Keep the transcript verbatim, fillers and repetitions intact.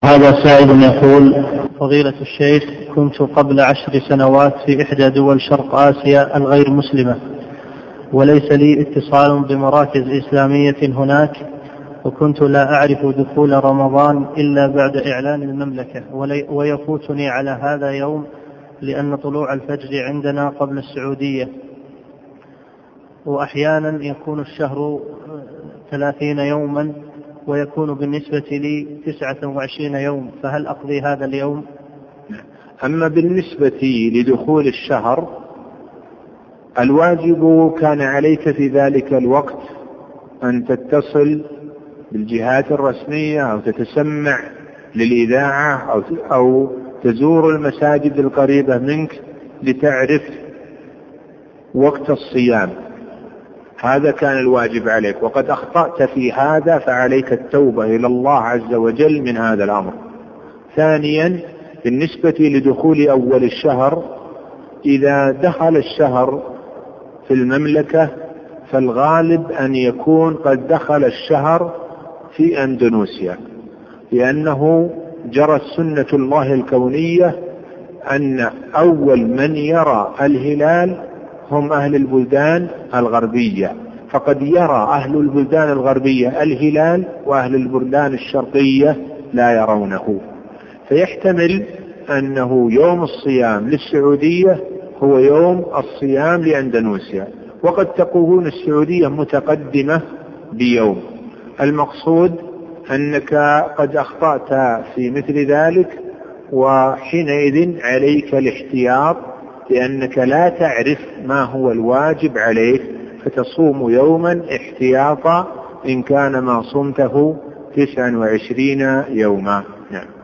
هذا سائل يقول: فضيلة الشيخ، كنت قبل عشر سنوات في إحدى دول شرق آسيا الغير مسلمة، وليس لي اتصال بمراكز إسلامية هناك، وكنت لا أعرف دخول رمضان إلا بعد إعلان المملكة، ويفوتني على هذا يوم لأن طلوع الفجر عندنا قبل السعودية، وأحيانا يكون الشهر ثلاثين يوما ويكون بالنسبة لي تسعة وعشرين يوم، فهل أقضي هذا اليوم؟ أما بالنسبة لدخول الشهر، الواجب كان عليك في ذلك الوقت أن تتصل بالجهات الرسمية أو تتسمع للإذاعة أو أو تزور المساجد القريبة منك لتعرف وقت الصيام. هذا كان الواجب عليك، وقد أخطأت في هذا، فعليك التوبة إلى الله عز وجل من هذا الأمر. ثانيا، بالنسبة لدخول أول الشهر، إذا دخل الشهر في المملكة فالغالب أن يكون قد دخل الشهر في أندونيسيا، لأنه جرت سنة الله الكونية أن أول من يرى الهلال هم أهل البلدان الغربية، فقد يرى أهل البلدان الغربية الهلال وأهل البلدان الشرقية لا يرونه، فيحتمل أنه يوم الصيام للسعودية هو يوم الصيام لأندونيسيا، وقد تكون السعودية متقدمة بيوم. المقصود أنك قد أخطأت في مثل ذلك، وحينئذ عليك الاحتياط، لأنك لا تعرف ما هو الواجب عليك، فتصوم يوما احتياطا إن كان ما صمته تسعا وعشرين يوما. نعم.